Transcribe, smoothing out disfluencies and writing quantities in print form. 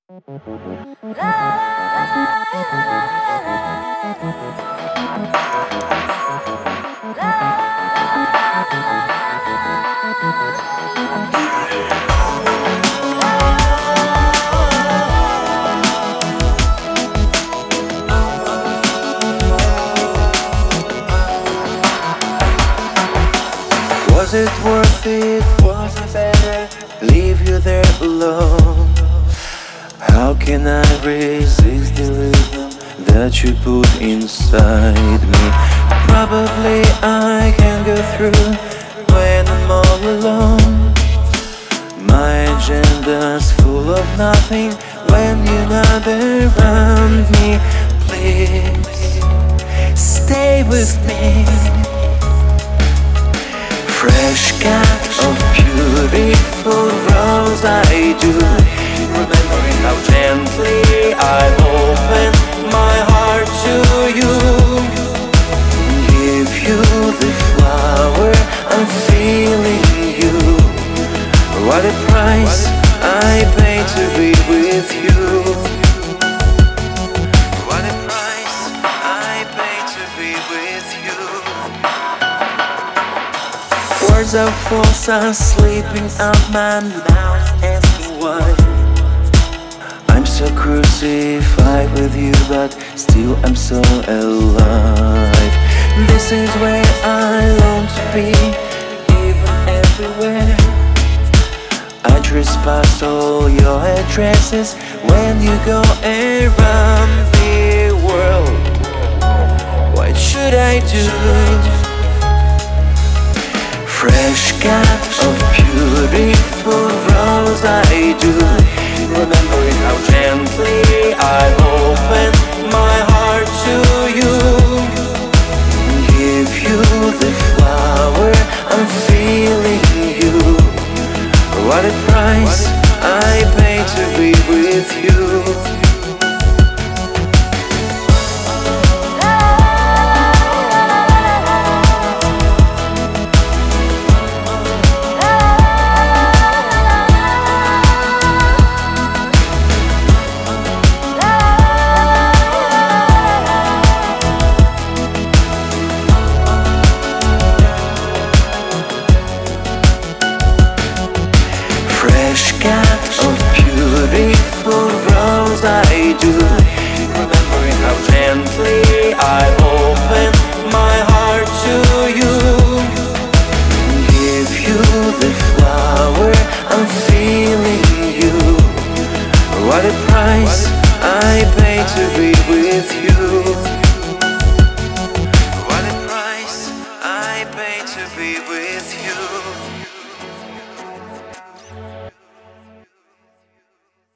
Was it worth it? Was it better? Leave you there alone. How can I resist the rhythm that you put inside me? Probably I can go through when I'm all alone. My agenda's full of nothing when you're not around me. Please stay with me. Fresh cut of beautiful rose I do, remembering how gently I open my heart to you. Give you the flower, I'm feeling you. What a price I pay to be with you. What a price I pay to be with you. Words of false are sleeping out my mouth, asking why. I'm so crucified with you, but still I'm so alive. This is where I long to be, even everywhere. I trespass all your addresses when you go around the world. What should I do? Fresh cut of beautiful rose I do, remembering how gently I open my heart to you. Give you the flower, I'm feeling you. What a price I pay to be with you. Fresh cut of beautiful rose I do, remembering how gently I open my heart to you. Give you the flower, I'm feeling you. What a price I pay to be with you.